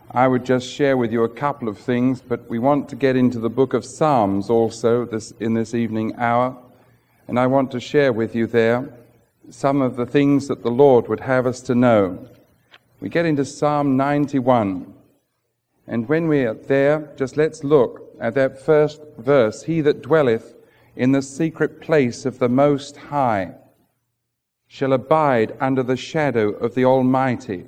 I would just share with you a couple of things, but we want to get into the book of Psalms also in this evening hour. And I want to share with you there some of the things that the Lord would have us to know. We get into Psalm 91. And when we are there, just let's look at that first verse. He that dwelleth in the secret place of the Most High shall abide under the shadow of the Almighty.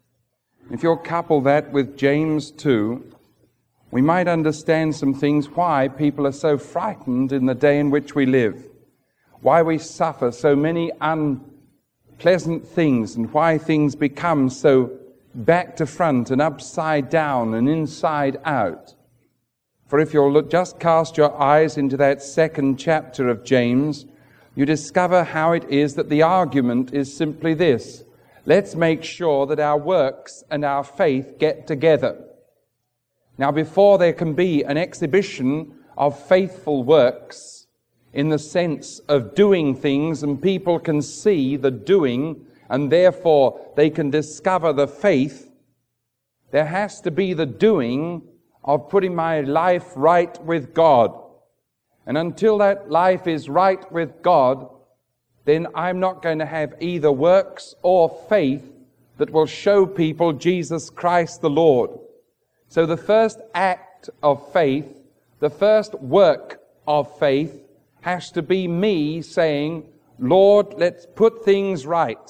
If you'll couple that with James 2, we might understand some things why people are so frightened in the day in which we live, why we suffer so many unpleasant things, and why things become so back to front and upside down and inside out. For if you'll just cast your eyes into that second chapter of James, you discover how it is that the argument is simply this: let's make sure that our works and our faith get together. Now, before there can be an exhibition of faithful works in the sense of doing things and people can see the doing and therefore they can discover the faith, there has to be the doing of putting my life right with God. And until that life is right with God, then I'm not going to have either works or faith that will show people Jesus Christ the Lord. So the first act of faith, the first work of faith, has to be me saying, Lord, let's put things right.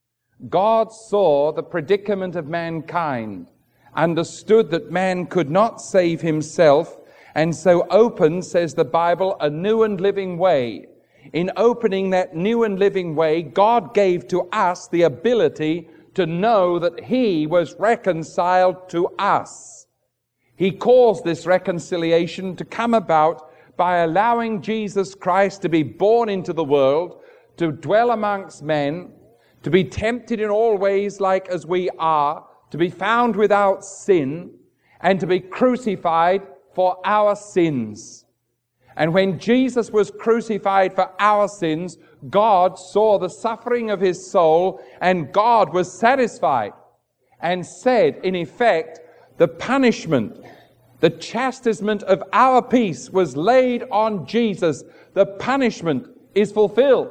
God saw the predicament of mankind, understood that man could not save himself, and so opened, says the Bible, a new and living way. In opening that new and living way, God gave to us the ability to know that He was reconciled to us. He caused this reconciliation to come about by allowing Jesus Christ to be born into the world, to dwell amongst men, to be tempted in all ways like as we are, to be found without sin, and to be crucified for our sins. And when Jesus was crucified for our sins, God saw the suffering of His soul, and God was satisfied and said, in effect, the punishment, the chastisement of our peace was laid on Jesus. The punishment is fulfilled.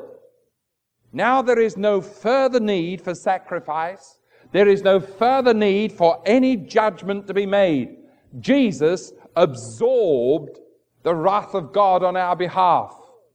Now there is no further need for sacrifice. There is no further need for any judgment to be made. Jesus absorbed the wrath of God on our behalf.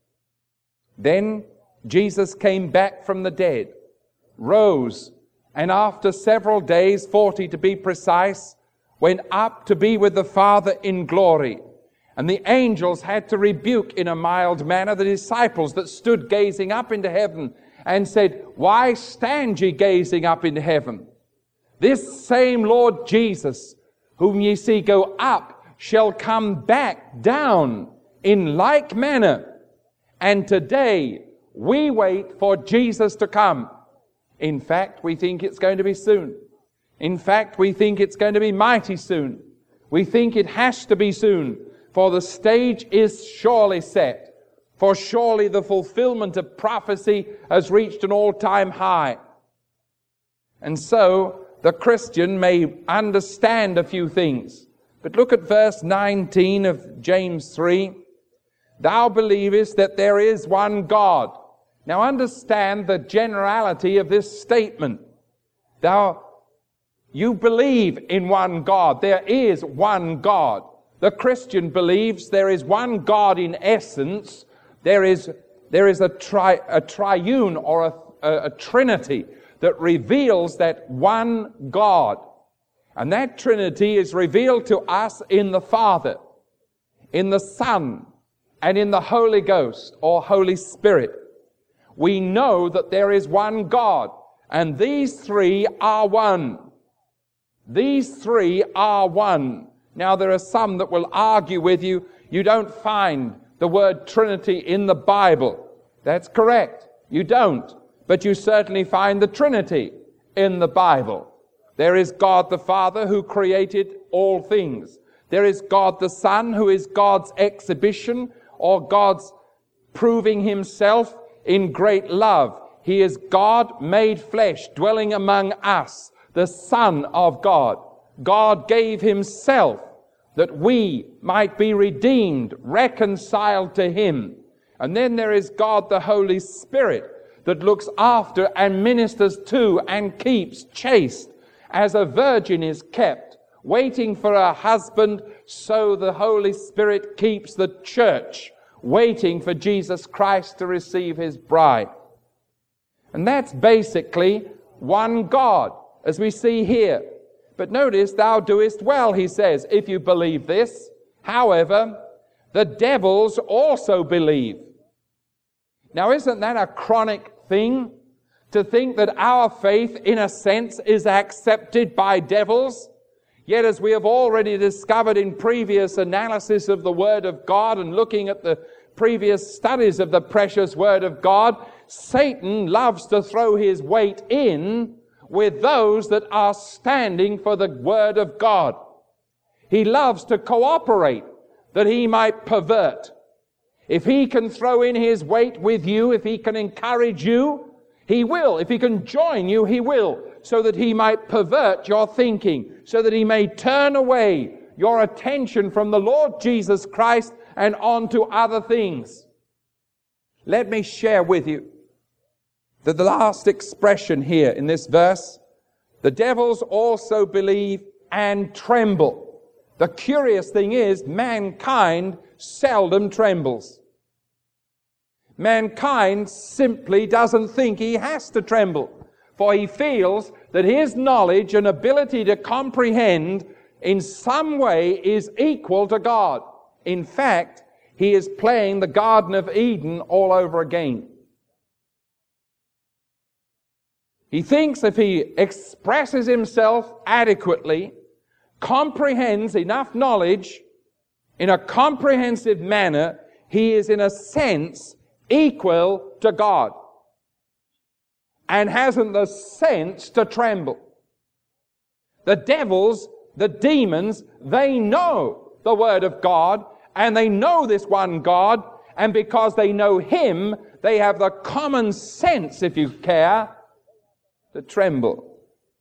Then Jesus came back from the dead, rose, and after several days, 40 to be precise, went up to be with the Father in glory. And the angels had to rebuke in a mild manner the disciples that stood gazing up into heaven and said, "Why stand ye gazing up into heaven? This same Lord Jesus, whom ye see go up, shall come back down in like manner." And today we wait for Jesus to come. In fact, we think it's going to be soon. In fact, we think it's going to be mighty soon. We think it has to be soon, for the stage is surely set. For surely the fulfillment of prophecy has reached an all-time high. And so the Christian may understand a few things. But look at verse 19 of James 3. Thou believest that there is one God. Now understand the generality of this statement. You believe in one God. There is one God. The Christian believes there is one God in essence. There is a triune or a trinity that reveals that one God. And that Trinity is revealed to us in the Father, in the Son, and in the Holy Ghost or Holy Spirit. We know that there is one God, and these three are one. These three are one. Now there are some that will argue with you, you don't find the word Trinity in the Bible. That's correct. You don't. But you certainly find the Trinity in the Bible. There is God the Father who created all things. There is God the Son who is God's exhibition or God's proving Himself in great love. He is God made flesh, dwelling among us, the Son of God. God gave himself that we might be redeemed, reconciled to him. And then there is God the Holy Spirit that looks after and ministers to and keeps chaste as a virgin is kept, waiting for her husband. So the Holy Spirit keeps the church, waiting for Jesus Christ to receive his bride. And that's basically one God, as we see here. But notice, thou doest well, he says, if you believe this. However, the devils also believe. Now, isn't that a chronic thing? To think that our faith, in a sense, is accepted by devils? Yet, as we have already discovered in previous analysis of the Word of God and looking at the previous studies of the precious Word of God, Satan loves to throw his weight in with those that are standing for the Word of God. He loves to cooperate that he might pervert. If he can throw in his weight with you, if he can encourage you, he will. If he can join you, he will, so that he might pervert your thinking, so that he may turn away your attention from the Lord Jesus Christ and on to other things. Let me share with you that the last expression here in this verse, the devils also believe and tremble. The curious thing is, mankind seldom trembles. Mankind simply doesn't think he has to tremble, for he feels that his knowledge and ability to comprehend in some way is equal to God. In fact, he is playing the Garden of Eden all over again. He thinks if he expresses himself adequately, comprehends enough knowledge in a comprehensive manner, he is in a sense equal to God and hasn't the sense to tremble. The devils, the demons, they know the Word of God and they know this one God, and because they know him, they have the common sense, if you care, to tremble.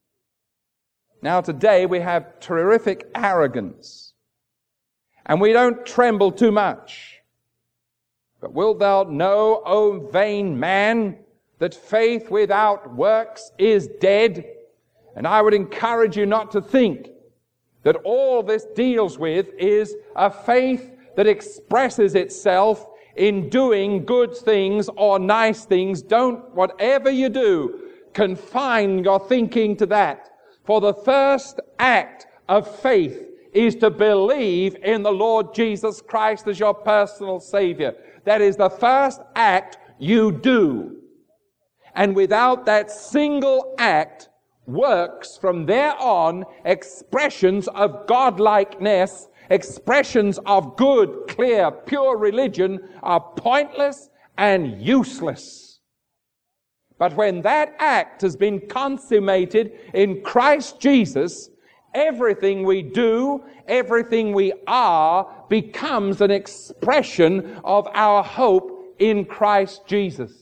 Now today we have terrific arrogance, and we don't tremble too much. But wilt thou know, O vain man, that faith without works is dead? And I would encourage you not to think that all this deals with is a faith that expresses itself in doing good things or nice things. Don't, whatever you do, confine your thinking to that. For the first act of faith is to believe in the Lord Jesus Christ as your personal Savior. That is the first act you do. And without that single act, works from there on, expressions of godlikeness, expressions of good, clear, pure religion are pointless and useless. But when that act has been consummated in Christ Jesus, everything we do, everything we are, becomes an expression of our hope in Christ Jesus.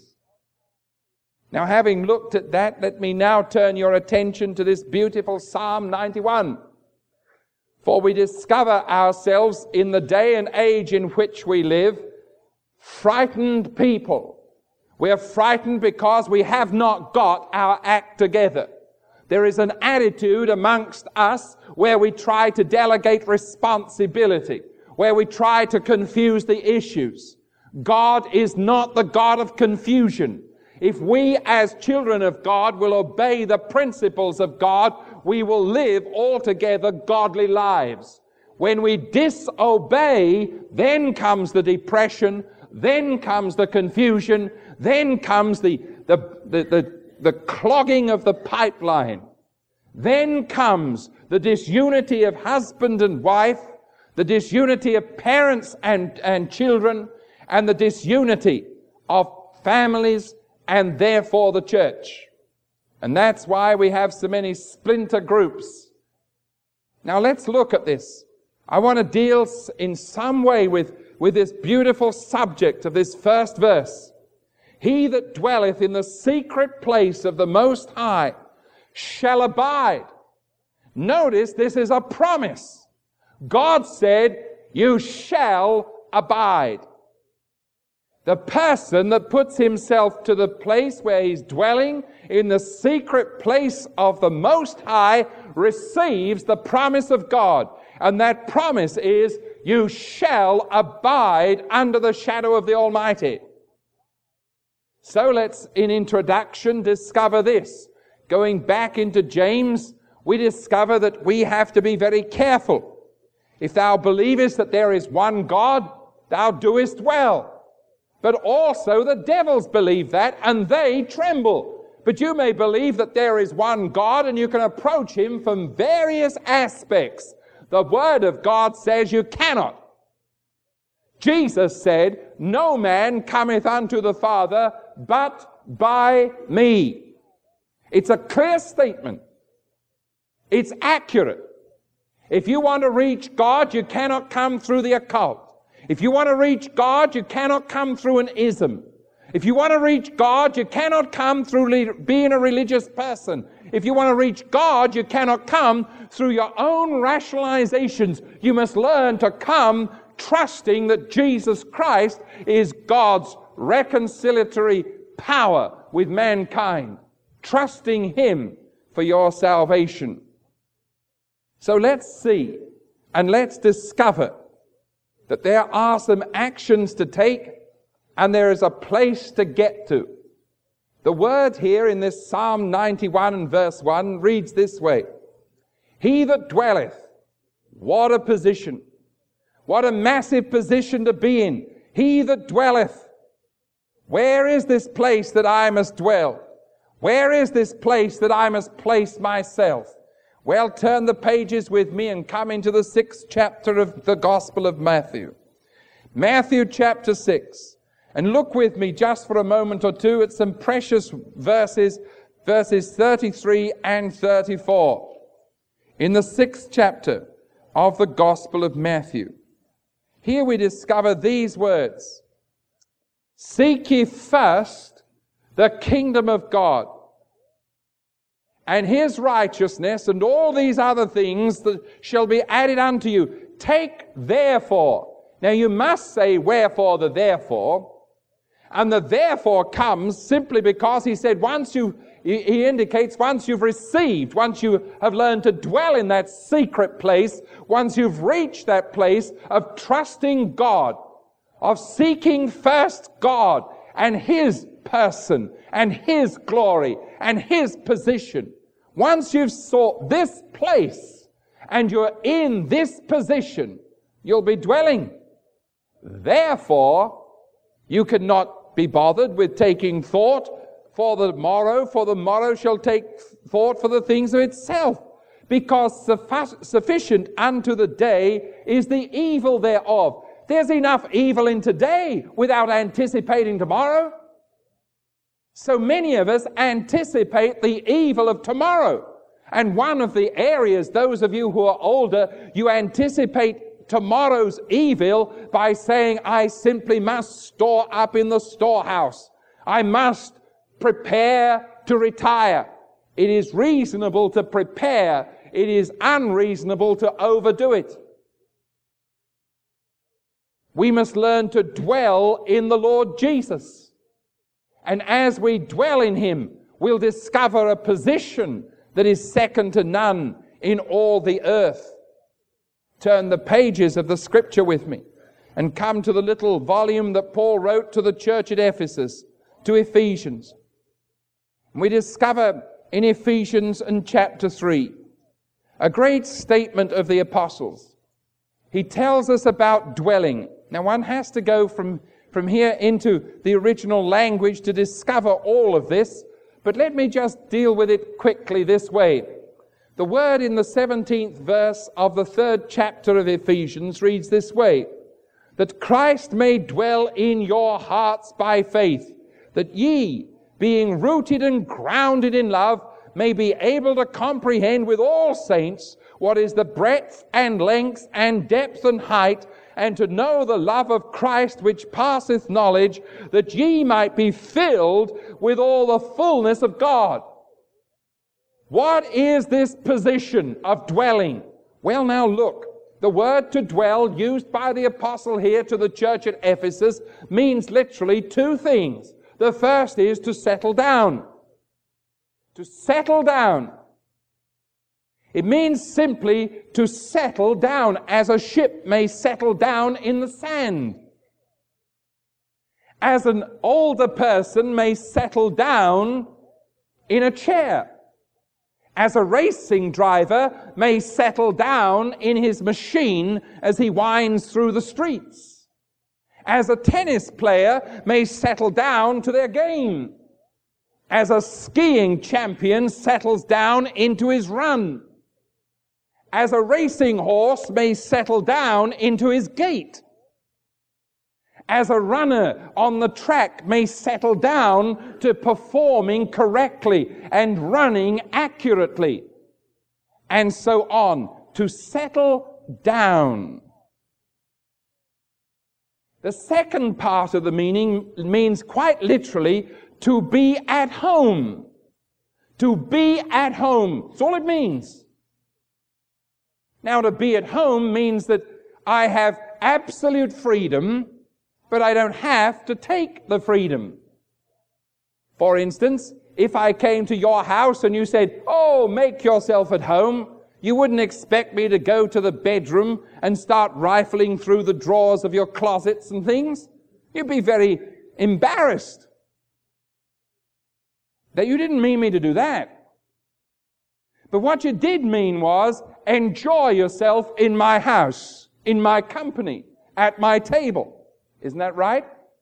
Now, having looked at that, let me now turn your attention to this beautiful Psalm 91. For we discover ourselves in the day and age in which we live, frightened people. We are frightened because we have not got our act together. There is an attitude amongst us where we try to delegate responsibility, where we try to confuse the issues. God is not the God of confusion. If we as children of God will obey the principles of God, we will live altogether godly lives. When we disobey, then comes the depression, then comes the confusion, then comes the clogging of the pipeline. Then comes the disunity of husband and wife, the disunity of parents and children, and the disunity of families, and therefore the church. And that's why we have so many splinter groups. Now let's look at this. I want to deal in some way with this beautiful subject of this first verse. He that dwelleth in the secret place of the Most High shall abide. Notice this is a promise. God said, you shall abide. The person that puts himself to the place where he's dwelling in the secret place of the Most High receives the promise of God. And that promise is, you shall abide under the shadow of the Almighty. So let's, in introduction, discover this. Going back into James, we discover that we have to be very careful. If thou believest that there is one God, thou doest well. But also the devils believe that, and they tremble. But you may believe that there is one God, and you can approach him from various aspects. The Word of God says you cannot. Jesus said, no man cometh unto the Father but by me. It's a clear statement. It's accurate. If you want to reach God, you cannot come through the occult. If you want to reach God, you cannot come through an ism. If you want to reach God, you cannot come through being a religious person. If you want to reach God, you cannot come through your own rationalizations. You must learn to come trusting that Jesus Christ is God's reconciliatory power with mankind. Trusting him for your salvation. So let's see and let's discover that there are some actions to take and there is a place to get to. The word here in this Psalm 91 and verse 1 reads this way. He that dwelleth, what a position. What a massive position to be in. He that dwelleth. Where is this place that I must dwell? Where is this place that I must place myself? Well, turn the pages with me and come into the 6th chapter of the Gospel of Matthew. Matthew chapter 6. And look with me just for a moment or two at some precious verses 33 and 34. In the 6th chapter of the Gospel of Matthew. Here we discover these words. Seek ye first the kingdom of God and his righteousness, and all these other things that shall be added unto you. Take therefore. Now you must say wherefore the therefore. And the therefore comes simply because he said he indicates once you've received, once you have learned to dwell in that secret place, once you've reached that place of trusting God, of seeking first God and his person and his glory and his position. Once you've sought this place and you're in this position, you'll be dwelling. Therefore, you cannot be bothered with taking thought for the morrow shall take thought for the things of itself, because sufficient unto the day is the evil thereof. There's enough evil in today without anticipating tomorrow. So many of us anticipate the evil of tomorrow. And one of the areas, those of you who are older, you anticipate tomorrow's evil by saying, I simply must store up in the storehouse. I must prepare to retire. It is reasonable to prepare. It is unreasonable to overdo it. We must learn to dwell in the Lord Jesus. And as we dwell in him, we'll discover a position that is second to none in all the earth. Turn the pages of the scripture with me and come to the little volume that Paul wrote to the church at Ephesus, to Ephesians. We discover in Ephesians and chapter 3 a great statement of the apostles. He tells us about dwelling. Now one has to go from here into the original language to discover all of this, but let me just deal with it quickly this way. The word in the 17th verse of the 3rd chapter of Ephesians reads this way, that Christ may dwell in your hearts by faith, that ye, being rooted and grounded in love, may be able to comprehend with all saints what is the breadth and length and depth and height, and to know the love of Christ which passeth knowledge, that ye might be filled with all the fullness of God. What is this position of dwelling? Well, now look. The word to dwell used by the apostle here to the church at Ephesus means literally two things. The first is to settle down. To settle down. It means simply to settle down, as a ship may settle down in the sand. As an older person may settle down in a chair. As a racing driver may settle down in his machine as he winds through the streets. As a tennis player may settle down to their game. As a skiing champion settles down into his run. As a racing horse may settle down into his gait. As a runner on the track may settle down to performing correctly and running accurately, and so on. To settle down. The second part of the meaning means quite literally to be at home. To be at home. That's all it means. Now, to be at home means that I have absolute freedom, but I don't have to take the freedom. For instance, if I came to your house and you said, "Oh, make yourself at home," you wouldn't expect me to go to the bedroom and start rifling through the drawers of your closets and things. You'd be very embarrassed. That you didn't mean me to do that. But what you did mean was, enjoy yourself in my house, in my company, at my table. Isn't that right?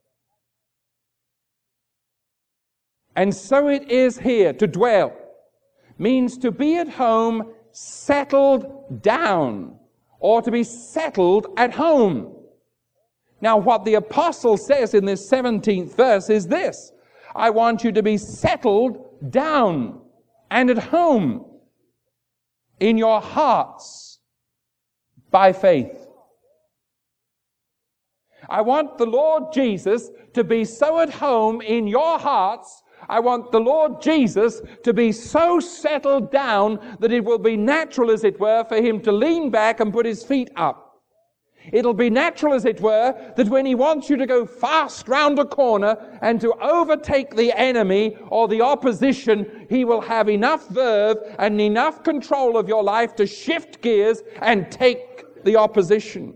And so it is here. To dwell means to be at home, settled down, or to be settled at home. Now, what the apostle says in this 17th verse is this: I want you to be settled down and at home in your hearts by faith. I want the Lord Jesus to be so at home in your hearts. I want the Lord Jesus to be so settled down that it will be natural, as it were, for him to lean back and put his feet up. It'll be natural, as it were, that when he wants you to go fast round a corner and to overtake the enemy or the opposition, he will have enough verve and enough control of your life to shift gears and take the opposition.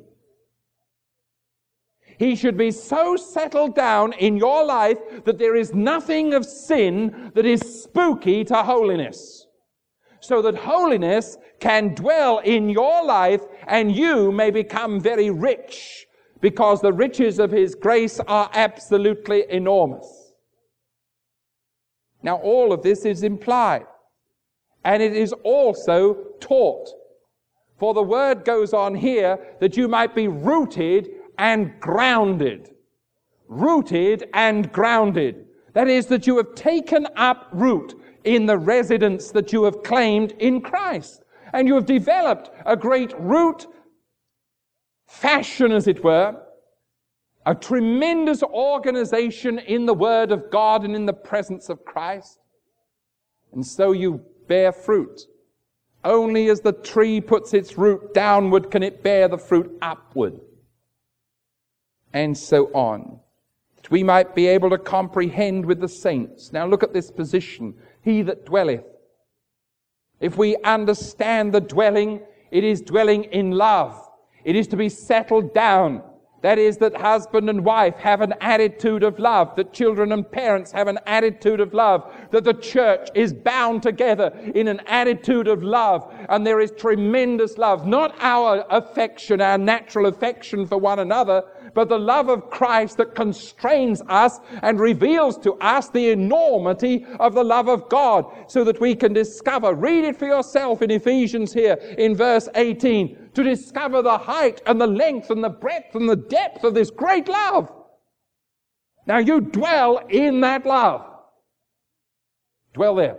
He should be so settled down in your life that there is nothing of sin that is spooky to holiness. So that holiness can dwell in your life and you may become very rich, because the riches of his grace are absolutely enormous. Now, all of this is implied, and it is also taught. For the word goes on here that you might be rooted and grounded. Rooted and grounded. That is, that you have taken up root in the residence that you have claimed in Christ. And you have developed a great root fashion, as it were, a tremendous organization in the Word of God and in the presence of Christ. And so you bear fruit. Only as the tree puts its root downward can it bear the fruit upward. And so on, that we might be able to comprehend with the saints. Now look at this position, he that dwelleth. If we understand the dwelling, it is dwelling in love. It is to be settled down. That is, that husband and wife have an attitude of love, that children and parents have an attitude of love, that the church is bound together in an attitude of love, and there is tremendous love, not our affection, our natural affection for one another, but the love of Christ that constrains us and reveals to us the enormity of the love of God, so that we can discover, read it for yourself in Ephesians here in verse 18, to discover the height and the length and the breadth and the depth of this great love. Now you dwell in that love. Dwell there.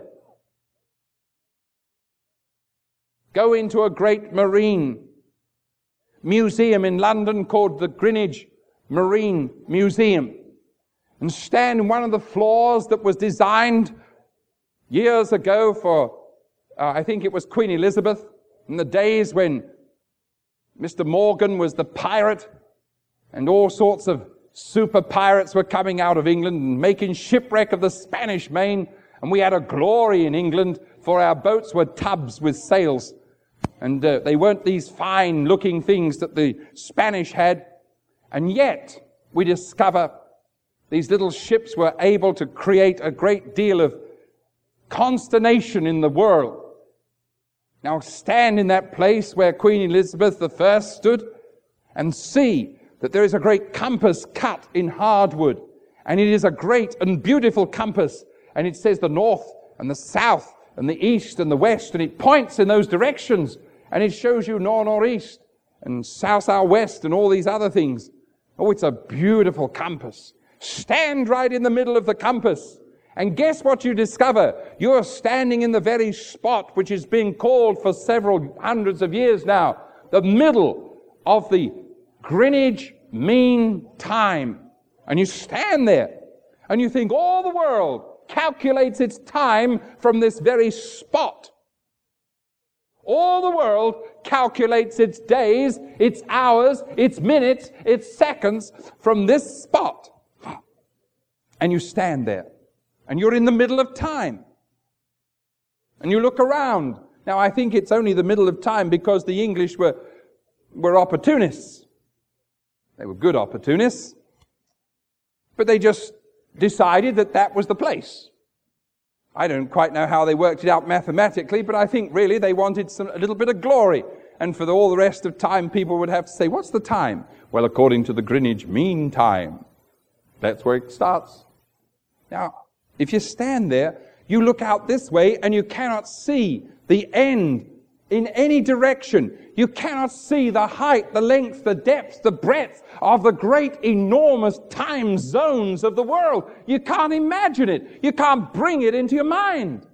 Go into a great marine museum in London called the Greenwich Marine Museum and stand in one of the floors that was designed years ago for I think it was Queen Elizabeth, in the days when Mr. Morgan was the pirate, and all sorts of super pirates were coming out of England and making shipwreck of the Spanish Main, and we had a glory in England, for our boats were tubs with sails, and they weren't these fine-looking things that the Spanish had, and yet we discover these little ships were able to create a great deal of consternation in the world. Now stand in that place where Queen Elizabeth I stood and see that there is a great compass cut in hardwood, and it is a great and beautiful compass, and it says the north and the south and the east and the west, and it points in those directions, and it shows you north-northeast and south-southwest and all these other things. Oh, it's a beautiful compass. Stand right in the middle of the compass, and guess what you discover? You're standing in the very spot which is being called for several hundreds of years now, the middle of the Greenwich Mean Time. And you stand there, and you think all the world calculates its time from this very spot. All the world calculates its days, its hours, its minutes, its seconds from this spot. And you stand there, and you're in the middle of time. And you look around. Now, I think it's only the middle of time because the English were opportunists. They were good opportunists. But they just decided that that was the place. I don't quite know how they worked it out mathematically, but I think really they wanted a little bit of glory. And for all the rest of time, people would have to say, what's the time? Well, according to the Greenwich Mean Time. That's where it starts. Now, if you stand there, you look out this way and you cannot see the end in any direction. You cannot see the height, the length, the depth, the breadth of the great, enormous time zones of the world. You can't imagine it. You can't bring it into your mind.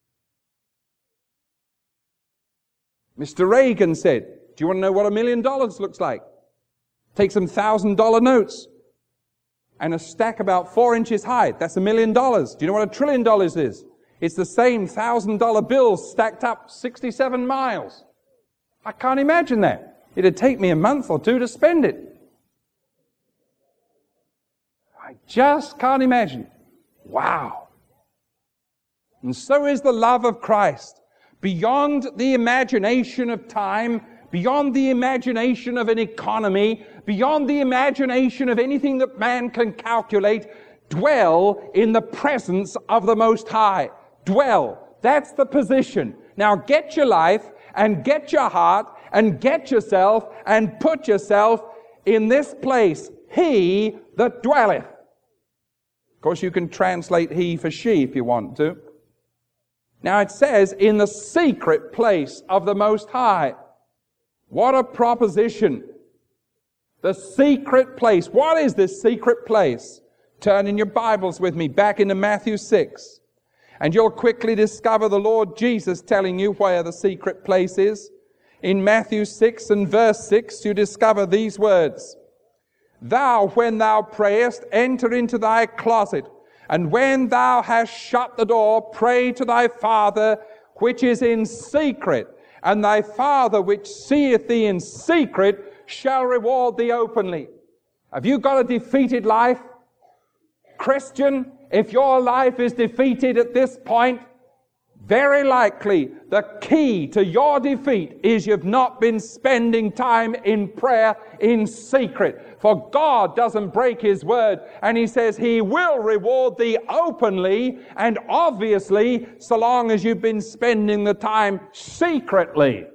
Mr. Reagan said, do you want to know what $1 million looks like? Take some $1,000 notes and a stack about 4 inches high. That's $1 million. Do you know what $1 trillion is? It's the same $1,000 bills stacked up 67 miles. I can't imagine that. It'd take me a month or two to spend it. I just can't imagine. Wow. And so is the love of Christ. Beyond the imagination of time, beyond the imagination of an economy, beyond the imagination of anything that man can calculate, dwell in the presence of the Most High. Dwell. That's the position. Now get your life and get your heart and get yourself and put yourself in this place. He that dwelleth. Of course, you can translate he for she if you want to. Now it says, in the secret place of the Most High. What a proposition. The secret place. What is this secret place? Turn in your Bibles with me back into Matthew 6. And you'll quickly discover the Lord Jesus telling you where the secret place is. In Matthew 6 and verse 6, you discover these words. Thou, when thou prayest, enter into thy closet, and when thou hast shut the door, pray to thy Father which is in secret, and thy Father which seeth thee in secret shall reward thee openly. Have you got a defeated life? Christian, if your life is defeated at this point, very likely the key to your defeat is you've not been spending time in prayer in secret. For God doesn't break His word, and He says He will reward thee openly and obviously so long as you've been spending the time secretly.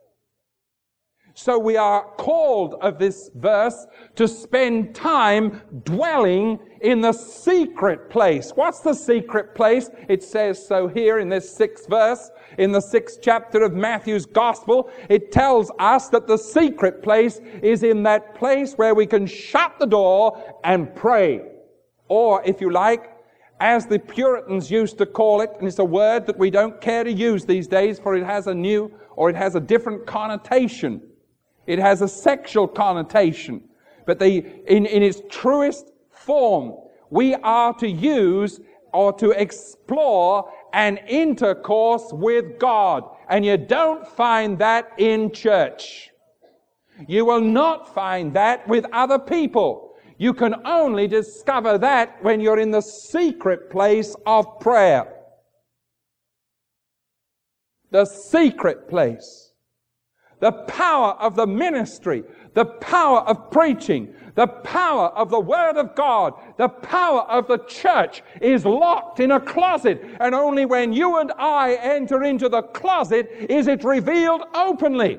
So we are called of this verse to spend time dwelling in the secret place. What's the secret place? It says so here in this 6th verse, in the 6th chapter of Matthew's Gospel. It tells us that the secret place is in that place where we can shut the door and pray. Or, if you like, as the Puritans used to call it, and it's a word that we don't care to use these days, for it has a new or it has a different connotation. It has a sexual connotation. But in its truest form, we are to use or to explore an intercourse with God. And you don't find that in church. You will not find that with other people. You can only discover that when you're in the secret place of prayer. The secret place. The power of the ministry, the power of preaching, the power of the Word of God, the power of the church is locked in a closet. And only when you and I enter into the closet is it revealed openly.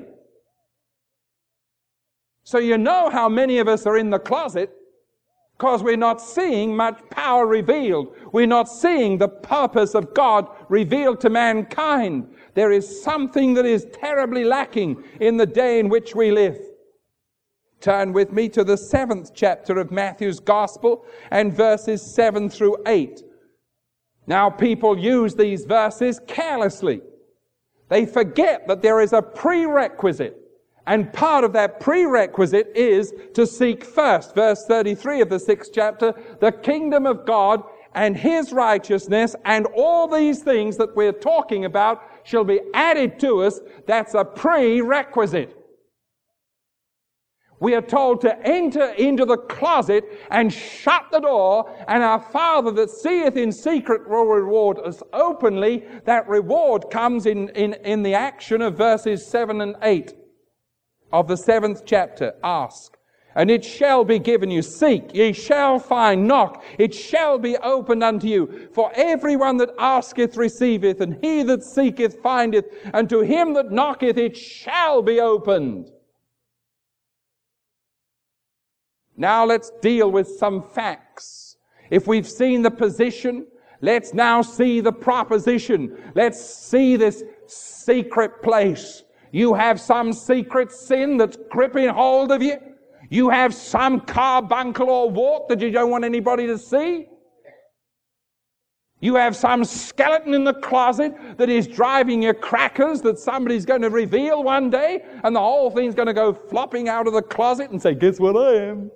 So you know how many of us are in the closet, because we're not seeing much power revealed. We're not seeing the purpose of God revealed to mankind. There is something that is terribly lacking in the day in which we live. Turn with me to the 7th chapter of Matthew's Gospel and verses 7 through 8. Now people use these verses carelessly. They forget that there is a prerequisite. And part of that prerequisite is to seek first, verse 33 of the 6th chapter, the kingdom of God and His righteousness, and all these things that we're talking about shall be added to us. That's a prerequisite. We are told to enter into the closet and shut the door, and our Father that seeth in secret will reward us openly. That reward comes in the action of verses 7 and 8. Of the 7th chapter. Ask, and it shall be given you. Seek, ye shall find. Knock, it shall be opened unto you. For everyone that asketh receiveth, and he that seeketh findeth, and to him that knocketh it shall be opened. Now let's deal with some facts. If we've seen the position, let's now see the proposition. Let's see this secret place. You have some secret sin that's gripping hold of you. You have some carbuncle or wart that you don't want anybody to see. You have some skeleton in the closet that is driving you crackers that somebody's going to reveal one day, and the whole thing's going to go flopping out of the closet and say, guess what I am?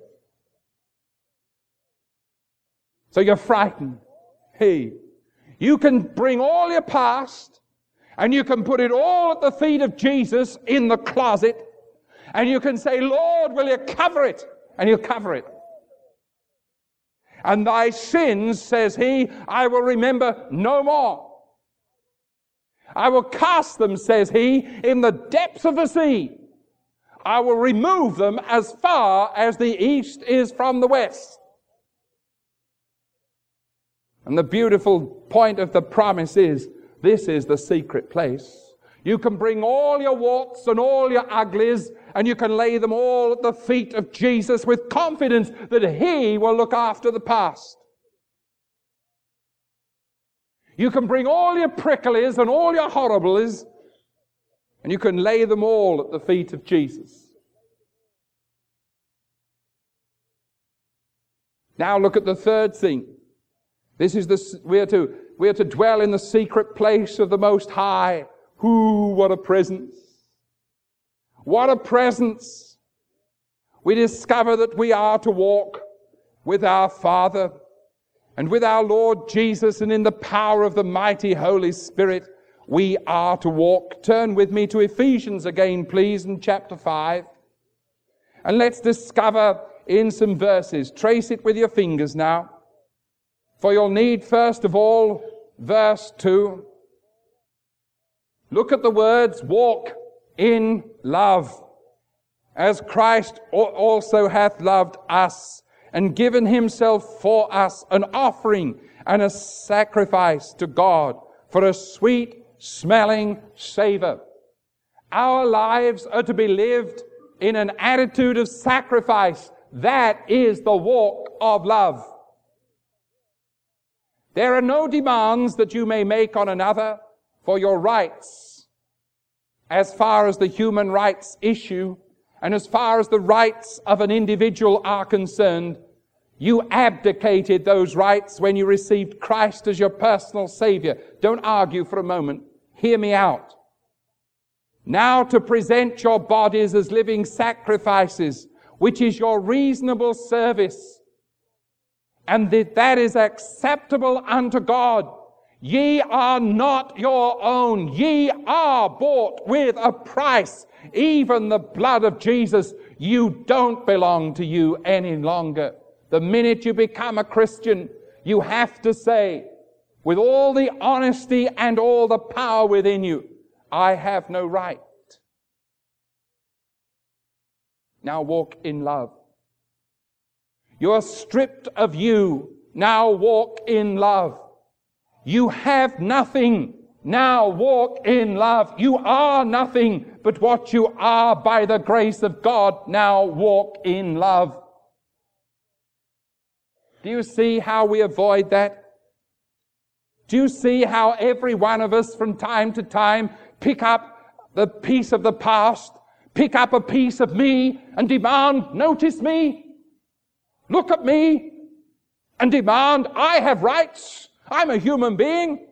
So you're frightened. Hey, you can bring all your past, and you can put it all at the feet of Jesus in the closet. And you can say, Lord, will you cover it? And He'll cover it. And thy sins, says He, I will remember no more. I will cast them, says He, in the depths of the sea. I will remove them as far as the east is from the west. And the beautiful point of the promise is, this is the secret place. You can bring all your warts and all your uglies, and you can lay them all at the feet of Jesus with confidence that He will look after the past. You can bring all your pricklies and all your horribles, and you can lay them all at the feet of Jesus. Now look at the third thing. This is we are to dwell in the secret place of the Most High. What a presence. What a presence. We discover that we are to walk with our Father and with our Lord Jesus, and in the power of the mighty Holy Spirit, we are to walk. Turn with me to Ephesians again, please, in chapter 5. And let's discover in some verses. Trace it with your fingers now. For you'll need, first of all, verse 2. Look at the words, walk in love, as Christ also hath loved us, and given Himself for us, an offering and a sacrifice to God, for a sweet-smelling savor. Our lives are to be lived in an attitude of sacrifice. That is the walk of love. There are no demands that you may make on another for your rights. As far as the human rights issue, and as far as the rights of an individual are concerned, you abdicated those rights when you received Christ as your personal Savior. Don't argue for a moment. Hear me out. Now to present your bodies as living sacrifices, which is your reasonable service, and that is acceptable unto God. Ye are not your own. Ye are bought with a price, even the blood of Jesus. You don't belong to you any longer. The minute you become a Christian, you have to say, with all the honesty and all the power within you, I have no right. Now walk in love. You are stripped of you. Now walk in love. You have nothing. Now walk in love. You are nothing but what you are by the grace of God. Now walk in love. Do you see how we avoid that? Do you see how every one of us from time to time pick up the piece of the past, pick up a piece of me and demand, notice me, look at me, and demand, I have rights, I'm a human being.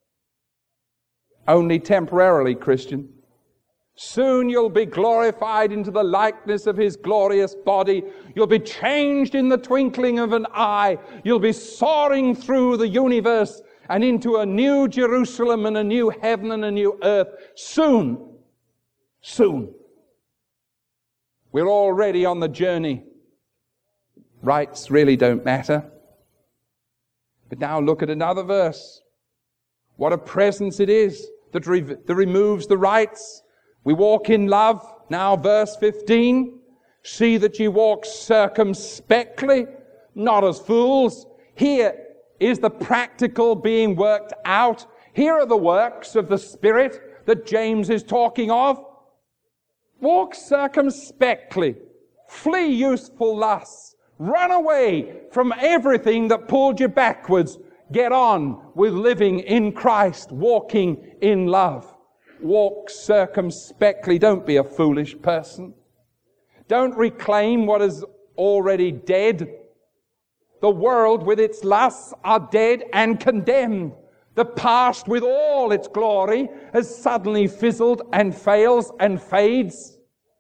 Only temporarily, Christian. Soon you'll be glorified into the likeness of His glorious body. You'll be changed in the twinkling of an eye. You'll be soaring through the universe and into a new Jerusalem and a new heaven and a new earth. Soon. Soon. We're already on the journey. Rights really don't matter. But now look at another verse. What a presence it is that removes the rights. We walk in love. Now verse 15. See that ye walk circumspectly, not as fools. Here is the practical being worked out. Here are the works of the Spirit that James is talking of. Walk circumspectly. Flee youthful lusts. Run away from everything that pulled you backwards. Get on with living in Christ, walking in love. Walk circumspectly. Don't be a foolish person. Don't reclaim what is already dead. The world with its lusts are dead and condemned. The past with all its glory has suddenly fizzled and fails and fades.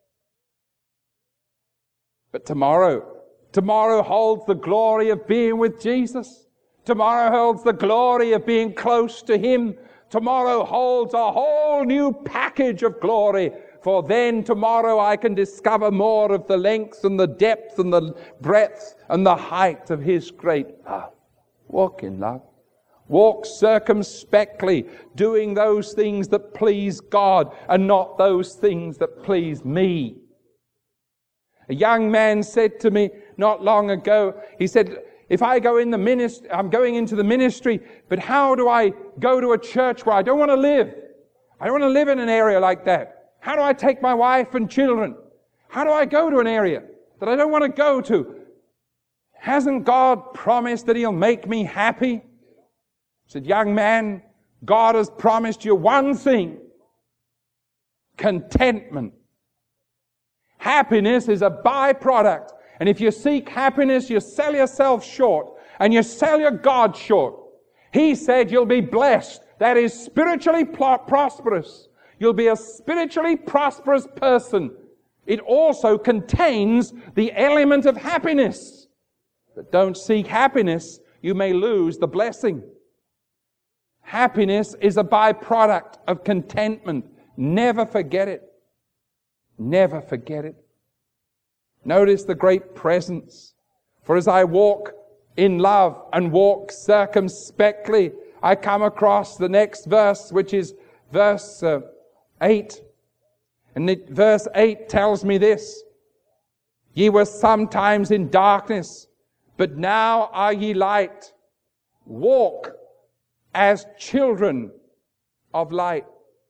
But tomorrow holds the glory of being with Jesus. Tomorrow holds the glory of being close to Him. Tomorrow holds a whole new package of glory. For then tomorrow I can discover more of the length and the depth and the breadth and the height of His great love. Walk in love. Walk circumspectly, doing those things that please God and not those things that please me. A young man said to me not long ago, he said, if I go in the ministry, I'm going into the ministry, but how do I go to a church where I don't want to live? I don't want to live in an area like that. How do I take my wife and children? How do I go to an area that I don't want to go to? Hasn't God promised that He'll make me happy? I said, young man, God has promised you one thing. Contentment. Happiness is a byproduct. And if you seek happiness, you sell yourself short. And you sell your God short. He said you'll be blessed. That is spiritually prosperous. You'll be a spiritually prosperous person. It also contains the element of happiness. But don't seek happiness. You may lose the blessing. Happiness is a byproduct of contentment. Never forget it. Never forget it. Notice the great presence. For as I walk in love and walk circumspectly, I come across the next verse, which is verse 8. And verse 8 tells me this. Ye were sometimes in darkness, but now are ye light. Walk as children of light.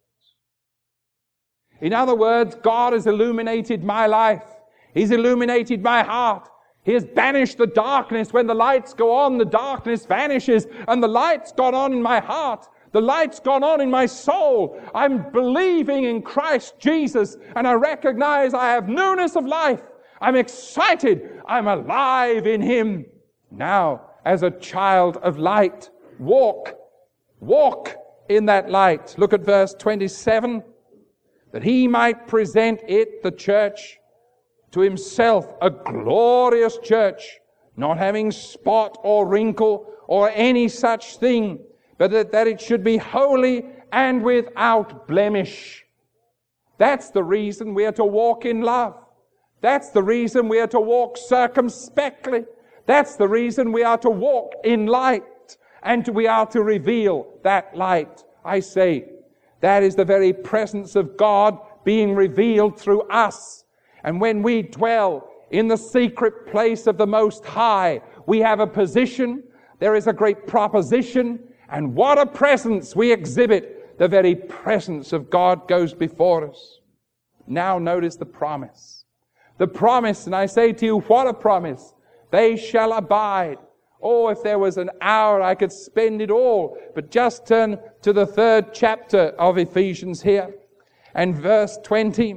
In other words, God has illuminated my life. He's illuminated my heart. He has banished the darkness. When the lights go on, the darkness vanishes. And the light's gone on in my heart. The light's gone on in my soul. I'm believing in Christ Jesus. And I recognize I have newness of life. I'm excited. I'm alive in Him. Now, as a child of light, walk in that light. Look at verse 27. That He might present it, the church, to Himself, a glorious church, not having spot or wrinkle or any such thing, but that it should be holy and without blemish. That's the reason we are to walk in love. That's the reason we are to walk circumspectly. That's the reason we are to walk in light, and we are to reveal that light. I say, that is the very presence of God being revealed through us. And when we dwell in the secret place of the Most High, we have a position, there is a great proposition, and what a presence we exhibit. The very presence of God goes before us. Now notice the promise. The promise, and I say to you, what a promise. They shall abide. Oh, if there was an hour, I could spend it all. But just turn to the 3rd chapter of Ephesians here, and verse 20.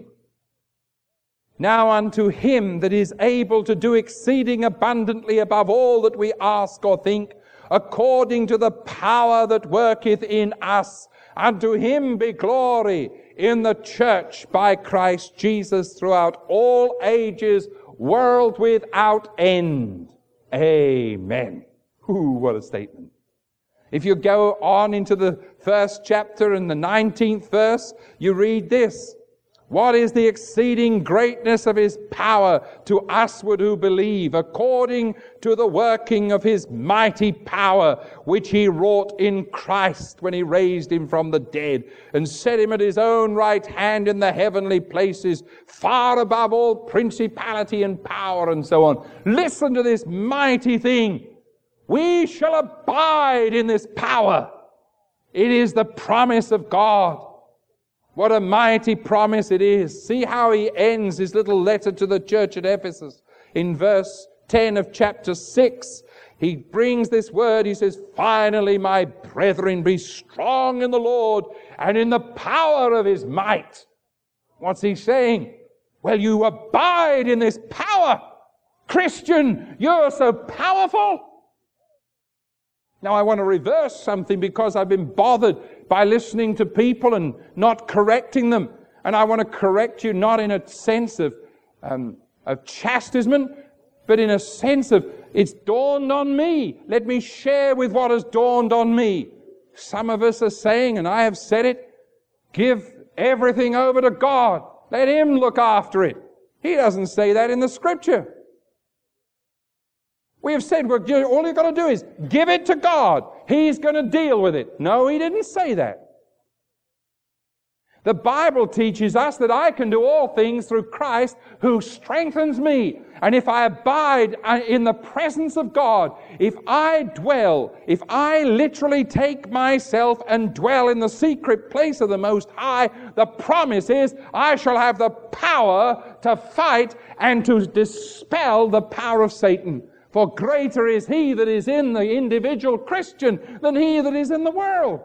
Now unto him that is able to do exceeding abundantly above all that we ask or think, according to the power that worketh in us, unto him be glory in the church by Christ Jesus throughout all ages, world without end. Amen. Ooh, what a statement. If you go on into the 1st chapter and the 19th verse, you read this. What is the exceeding greatness of his power to usward who believe, according to the working of his mighty power, which he wrought in Christ when he raised him from the dead, and set him at his own right hand in the heavenly places, far above all principality and power, and so on. Listen to this mighty thing. We shall abide in this power. It is the promise of God. What a mighty promise it is. See how he ends his little letter to the church at Ephesus. In verse 10 of chapter 6, he brings this word. He says, finally, my brethren, be strong in the Lord and in the power of his might. What's he saying? Well, you abide in this power. Christian, you're so powerful. Now, I want to reverse something because I've been bothered by listening to people and not correcting them. And I want to correct you not in a sense of chastisement, but in a sense of, it's dawned on me. Let me share with what has dawned on me. Some of us are saying, and I have said it, give everything over to God. Let him look after it. He doesn't say that in the Scripture. We have said, well, all you've got to do is give it to God. He's going to deal with it. No, he didn't say that. The Bible teaches us that I can do all things through Christ who strengthens me. And if I abide in the presence of God, if I literally take myself and dwell in the secret place of the Most High, the promise is I shall have the power to fight and to dispel the power of Satan. For greater is he that is in the individual Christian than he that is in the world.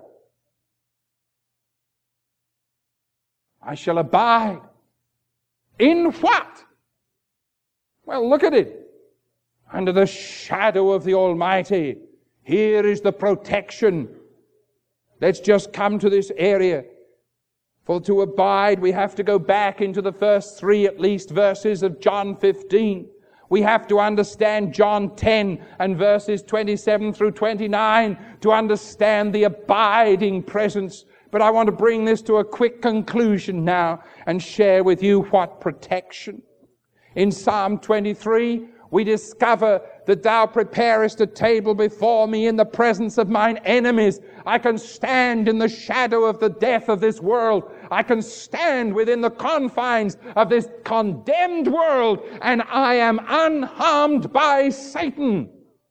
I shall abide. In what? Well, look at it. Under the shadow of the Almighty. Here is the protection. Let's just come to this area. For to abide, we have to go back into the first 3 at least verses of John 15. We have to understand John 10 and verses 27 through 29 to understand the abiding presence. But I want to bring this to a quick conclusion now and share with you what protection. In Psalm 23, we discover that thou preparest a table before me in the presence of mine enemies. I can stand in the shadow of the death of this world. I can stand within the confines of this condemned world, and I am unharmed by Satan.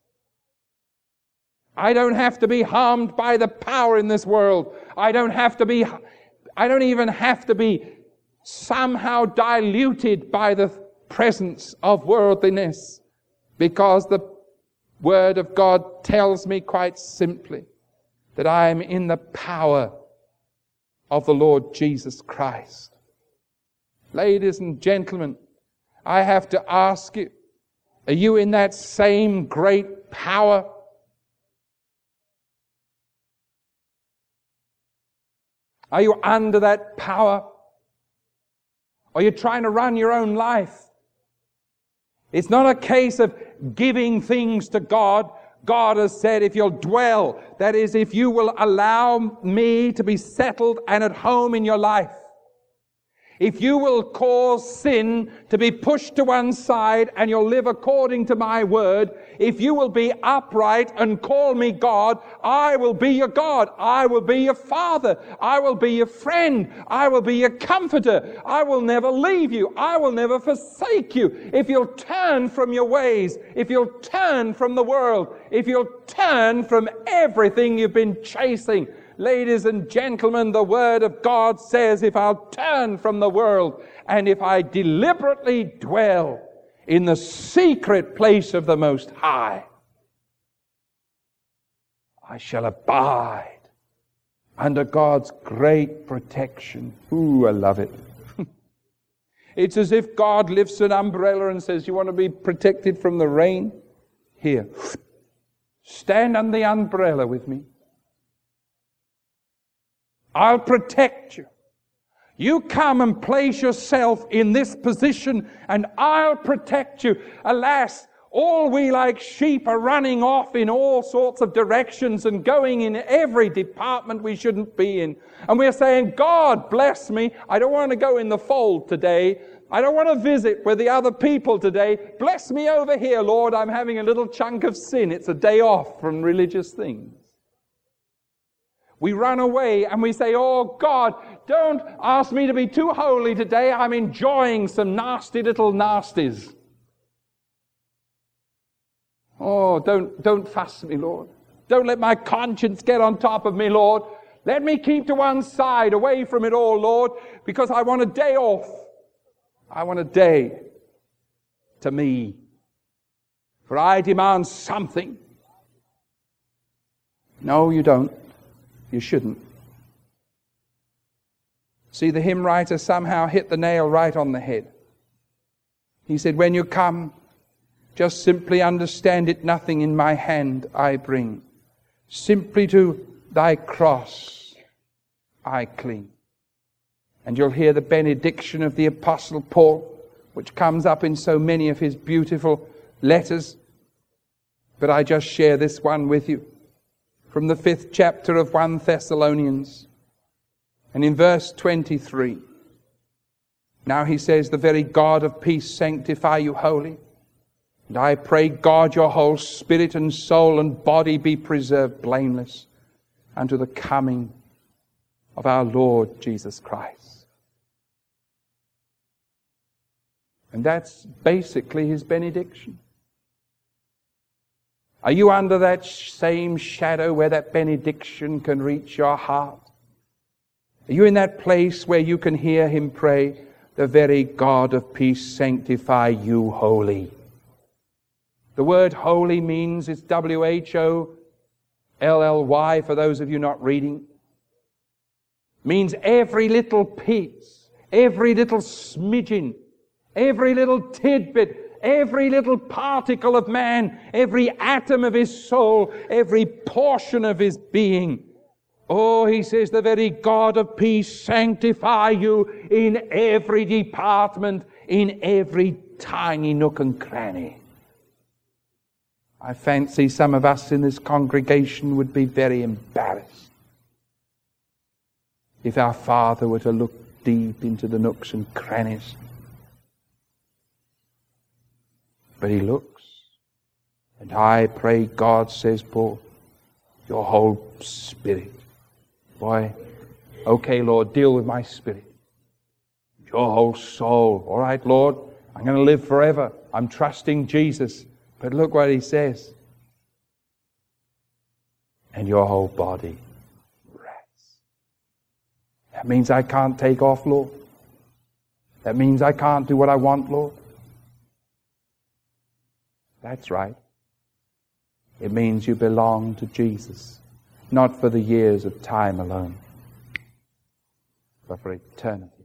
I don't have to be harmed by the power in this world. I don't even have to be somehow diluted by the presence of worldliness, because the Word of God tells me quite simply that I am in the power of the Lord Jesus Christ. Ladies and gentlemen, I have to ask you, are you in that same great power? Are you under that power? Are you trying to run your own life? It's not a case of giving things to God. God has said, if you'll dwell, that is, if you will allow me to be settled and at home in your life, if you will cause sin to be pushed to one side and you'll live according to my word, if you will be upright and call me God, I will be your God. I will be your father. I will be your friend. I will be your comforter. I will never leave you. I will never forsake you. If you'll turn from your ways, if you'll turn from the world, if you'll turn from everything you've been chasing. Ladies and gentlemen, the Word of God says, if I'll turn from the world and if I deliberately dwell in the secret place of the Most High, I shall abide under God's great protection. Ooh, I love it. It's as if God lifts an umbrella and says, you want to be protected from the rain? Here, stand under the umbrella with me. I'll protect you. You come and place yourself in this position and I'll protect you. Alas, all we like sheep are running off in all sorts of directions and going in every department we shouldn't be in. And we're saying, God bless me. I don't want to go in the fold today. I don't want to visit with the other people today. Bless me over here, Lord. I'm having a little chunk of sin. It's a day off from religious things. We run away and we say, oh God, don't ask me to be too holy today. I'm enjoying some nasty little nasties. Oh, don't fuss me, Lord. Don't let my conscience get on top of me, Lord. Let me keep to one side, away from it all, Lord, because I want a day off. I want a day to me. For I demand something. No, you don't. You shouldn't. See, the hymn writer somehow hit the nail right on the head. He said, when you come, just simply understand it, nothing in my hand I bring. Simply to thy cross I cling. And you'll hear the benediction of the Apostle Paul, which comes up in so many of his beautiful letters. But I just share this one with you. From the 5th chapter of 1 Thessalonians. And in verse 23. Now he says, the very God of peace sanctify you wholly. And I pray God your whole spirit and soul and body be preserved blameless unto the coming of our Lord Jesus Christ. And that's basically his benediction. Are you under that same shadow where that benediction can reach your heart? Are you in that place where you can hear him pray, the very God of peace sanctify you wholly? The word holy means, it's W-H-O-L-L-Y for those of you not reading. Means every little piece, every little smidgen, every little tidbit, every little particle of man, every atom of his soul, every portion of his being. Oh, he says, the very God of peace sanctify you in every department, in every tiny nook and cranny. I fancy some of us in this congregation would be very embarrassed if our Father were to look deep into the nooks and crannies. But he looks. And I pray God, says Paul, your whole spirit. Boy, okay, Lord, deal with my spirit. Your whole soul. All right, Lord, I'm going to live forever. I'm trusting Jesus. But look what he says. And your whole body. Rats. That means I can't take off, Lord. That means I can't do what I want, Lord. That's right. It means you belong to Jesus, not for the years of time alone, but for eternity.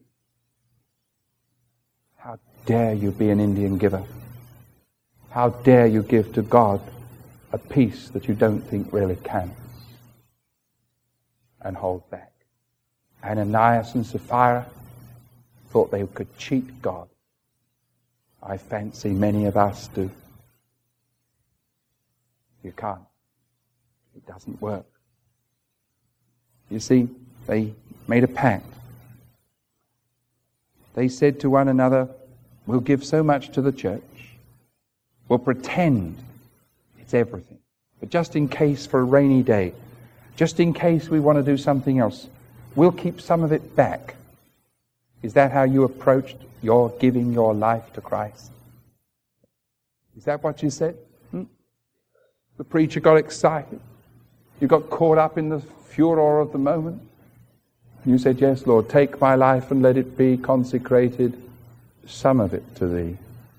How dare you be an Indian giver? How dare you give to God a peace that you don't think really counts and hold back? Ananias and Sapphira thought they could cheat God. I fancy many of us do. You can't. It doesn't work. You see, they made a pact. They said to one another, we'll give so much to the church. We'll pretend it's everything. But just in case for a rainy day, just in case we want to do something else, we'll keep some of it back. Is that how you approached your giving your life to Christ? Is that what you said? The preacher got excited. You got caught up in the furor of the moment. You said, yes, Lord, take my life and let it be consecrated, some of it to Thee.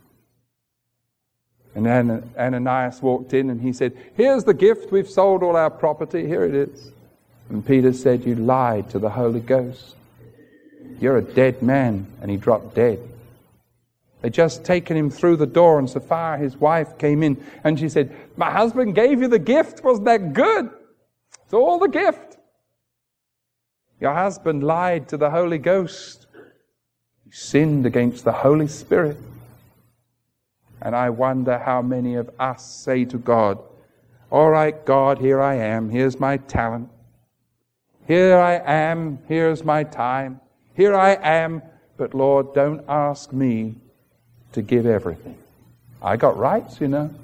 And then Ananias walked in and he said, here's the gift, we've sold all our property, here it is. And Peter said, you lied to the Holy Ghost. You're a dead man. And he dropped dead. They'd just taken him through the door, and Sapphira, his wife, came in and she said, my husband gave you the gift, wasn't that good? It's all the gift. Your husband lied to the Holy Ghost. He sinned against the Holy Spirit. And I wonder how many of us say to God, all right, God, here I am. Here's my talent. Here I am. Here's my time. Here I am. But Lord, don't ask me to give everything. I got rights, you know.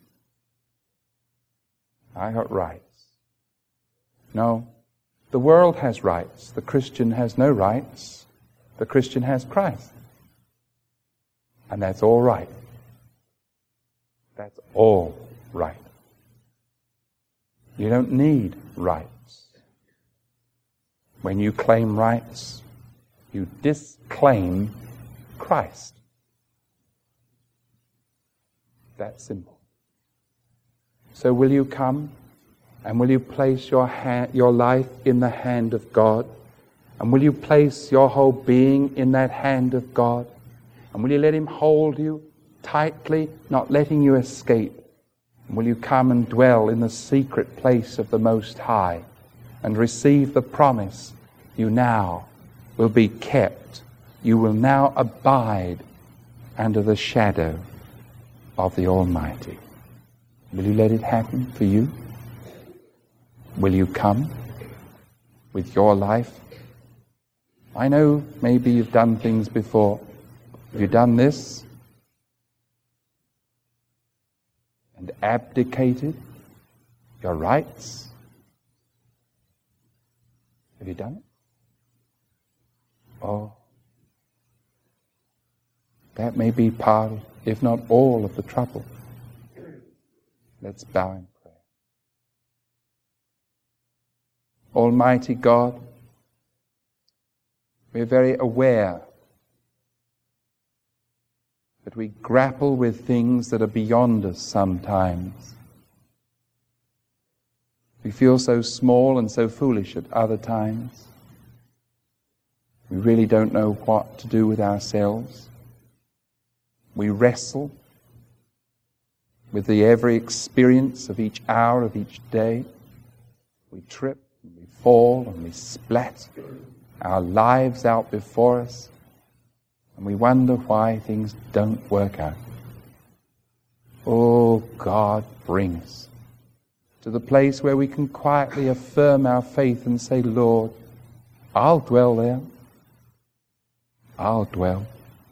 I got rights. No, the world has rights. The Christian has no rights. The Christian has Christ. And that's all right. That's all right. You don't need rights. When you claim rights, you disclaim Christ. That simple. So will you come and will you place your life in the hand of God? And will you place your whole being in that hand of God? And will you let Him hold you tightly, not letting you escape? And will you come and dwell in the secret place of the Most High and receive the promise you now will be kept? You will now abide under the shadow of the Almighty. Will you let it happen for you? Will you come with your life? I know maybe you've done things before. Have you done this and abdicated your rights? Have you done it? Oh, that may be part, if not all, of the trouble. Let's bow in prayer. Almighty God, we're very aware that we grapple with things that are beyond us sometimes. We feel so small and so foolish at other times. We really don't know what to do with ourselves. We wrestle with the every experience of each hour of each day. We trip and we fall and we splat our lives out before us, and we wonder why things don't work out. Oh God, bring us to the place where we can quietly affirm our faith and say, Lord, I'll dwell there. I'll dwell.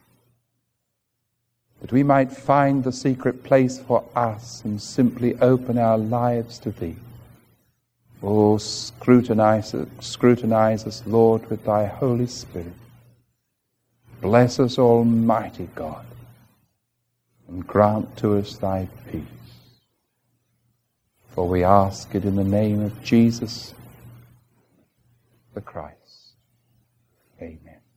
That we might find the secret place for us and simply open our lives to Thee. Oh, scrutinize us, Lord, with Thy Holy Spirit. Bless us, Almighty God, and grant to us Thy peace. For we ask it in the name of Jesus the Christ. Amen.